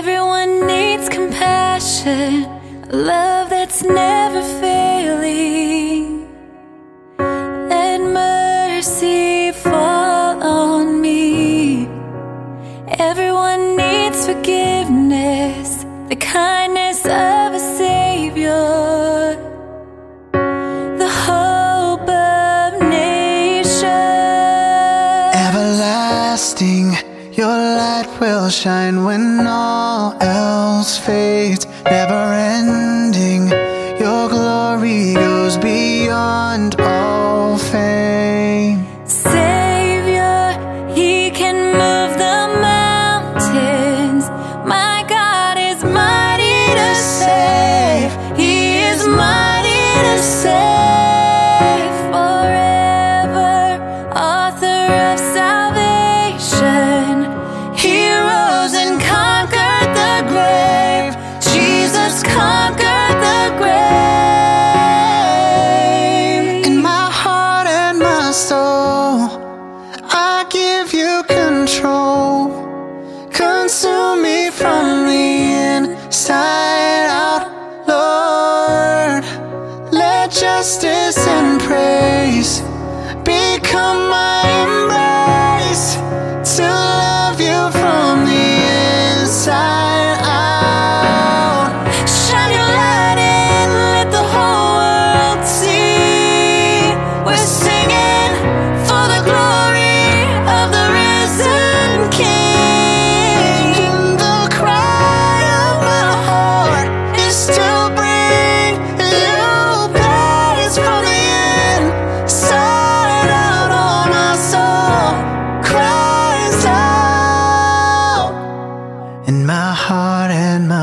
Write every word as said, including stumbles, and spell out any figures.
Everyone needs compassion, a love that's never failing. Let mercy fall on me. Everyone needs forgiveness, the kindness of a Savior, the hope of nations. Everlasting, your light will shine when all else fades. Never ending, your glory goes beyond all fame. Savior, He can move the mountains. My God is mighty to save. He is mighty to save. Forever, author of salvation, He rose and conquered the grave. Jesus conquered the grave. In my heart and my soul, I give you control. Consume me from the inside out, Lord. Let justice and praise become my embrace, to love you from the inside out. Shine your light and let the whole world see. We're singing for the glory of the risen King. And the cry of my heart is to bring you praise from the inside out. All my soul cries out, in my heart and my